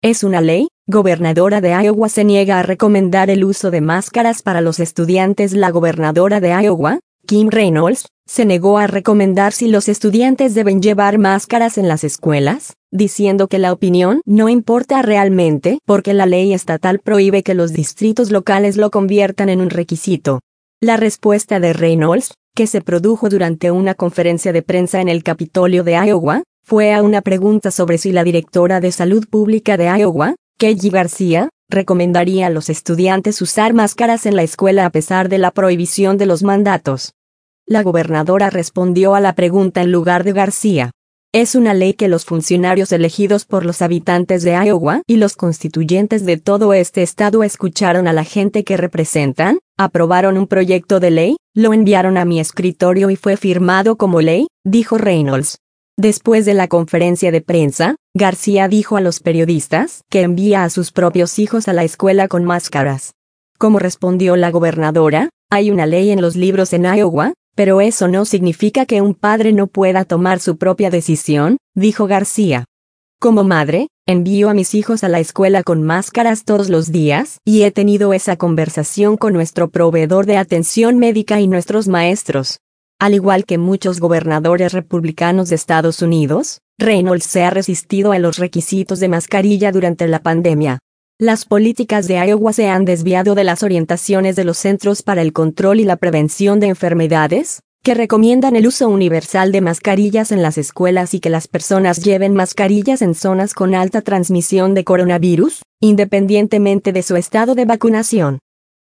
Es una ley. Gobernadora de Iowa se niega a recomendar el uso de máscaras para los estudiantes. La gobernadora de Iowa, Kim Reynolds, se negó a recomendar si los estudiantes deben llevar máscaras en las escuelas, diciendo que la opinión no importa realmente porque la ley estatal prohíbe que los distritos locales lo conviertan en un requisito. La respuesta de Reynolds, que se produjo durante una conferencia de prensa en el Capitolio de Iowa, fue a una pregunta sobre si la directora de Salud Pública de Iowa, Kelly García, recomendaría a los estudiantes usar máscaras en la escuela a pesar de la prohibición de los mandatos. La gobernadora respondió a la pregunta en lugar de García. Es una ley que los funcionarios elegidos por los habitantes de Iowa y los constituyentes de todo este estado escucharon a la gente que representan, aprobaron un proyecto de ley, lo enviaron a mi escritorio y fue firmado como ley, dijo Reynolds. Después de la conferencia de prensa, García dijo a los periodistas que envía a sus propios hijos a la escuela con máscaras. Como respondió la gobernadora, hay una ley en los libros en Iowa, pero eso no significa que un padre no pueda tomar su propia decisión, dijo García. Como madre, envío a mis hijos a la escuela con máscaras todos los días y he tenido esa conversación con nuestro proveedor de atención médica y nuestros maestros. Al igual que muchos gobernadores republicanos de Estados Unidos, Reynolds se ha resistido a los requisitos de mascarilla durante la pandemia. Las políticas de Iowa se han desviado de las orientaciones de los Centros para el Control y la Prevención de Enfermedades, que recomiendan el uso universal de mascarillas en las escuelas y que las personas lleven mascarillas en zonas con alta transmisión de coronavirus, independientemente de su estado de vacunación.